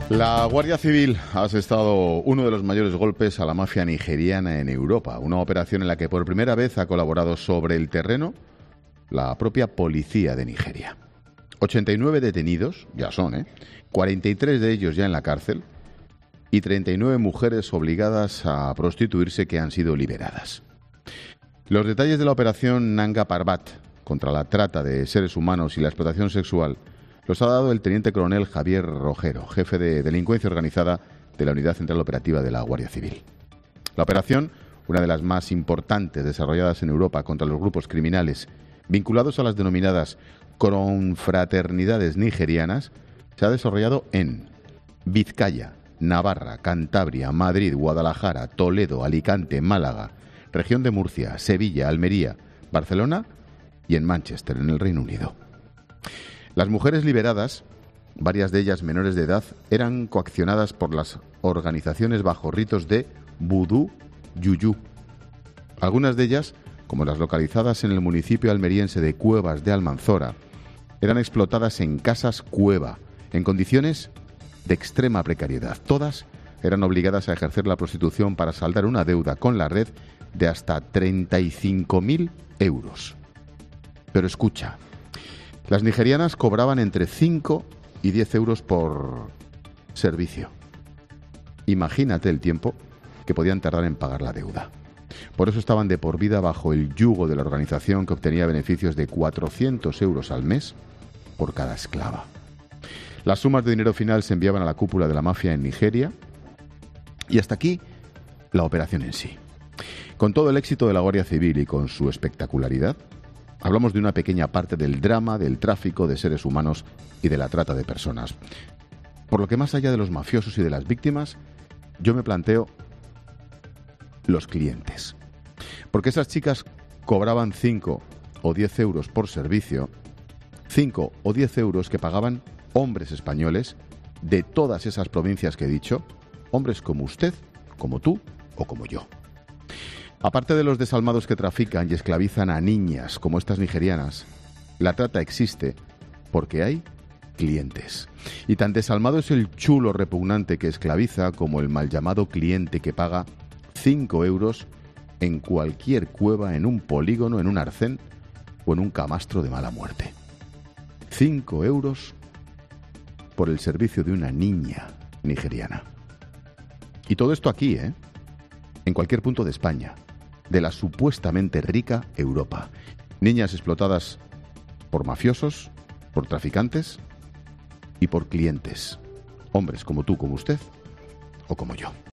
La Guardia Civil ha asestado uno de los mayores golpes a la mafia nigeriana en Europa, una operación en la que por primera vez ha colaborado sobre el terreno la propia policía de Nigeria. 89 detenidos, ya son, 43 de ellos ya en la cárcel y 39 mujeres obligadas a prostituirse que han sido liberadas. Los detalles de la operación Nanga Parbat contra la trata de seres humanos y la explotación sexual los ha dado el teniente coronel Javier Rojero, jefe de delincuencia organizada de la Unidad Central Operativa de la Guardia Civil. La operación, una de las más importantes desarrolladas en Europa contra los grupos criminales vinculados a las denominadas confraternidades nigerianas, se ha desarrollado en Vizcaya, Navarra, Cantabria, Madrid, Guadalajara, Toledo, Alicante, Málaga, región de Murcia, Sevilla, Almería, Barcelona y en Manchester, en el Reino Unido. Las mujeres liberadas, varias de ellas menores de edad, eran coaccionadas por las organizaciones bajo ritos de vudú yuyú. Algunas de ellas, como las localizadas en el municipio almeriense de Cuevas de Almanzora, eran explotadas en casas cueva, en condiciones de extrema precariedad. Todas eran obligadas a ejercer la prostitución para saldar una deuda con la red de hasta 35.000 euros. Pero escucha, las nigerianas cobraban entre 5 y 10 euros por servicio. Imagínate el tiempo que podían tardar en pagar la deuda. Por eso estaban de por vida bajo el yugo de la organización, que obtenía beneficios de 400 euros al mes por cada esclava. Las sumas de dinero final se enviaban a la cúpula de la mafia en Nigeria y hasta aquí la operación en sí. Con todo el éxito de la Guardia Civil y con su espectacularidad, hablamos de una pequeña parte del drama del tráfico de seres humanos y de la trata de personas. Por lo que más allá de los mafiosos y de las víctimas, yo me planteo los clientes. Porque esas chicas cobraban 5 o 10 euros por servicio, 5 o 10 euros que pagaban hombres españoles de todas esas provincias que he dicho, hombres como usted, como tú o como yo. Aparte de los desalmados que trafican y esclavizan a niñas como estas nigerianas, la trata existe porque hay clientes. Y tan desalmado es el chulo repugnante que esclaviza como el mal llamado cliente que paga 5 euros en cualquier cueva, en un polígono, en un arcén o en un camastro de mala muerte. 5 euros por el servicio de una niña nigeriana. Y todo esto aquí, en cualquier punto de España, de la supuestamente rica Europa. Niñas explotadas por mafiosos, por traficantes y por clientes. Hombres como tú, como usted o como yo.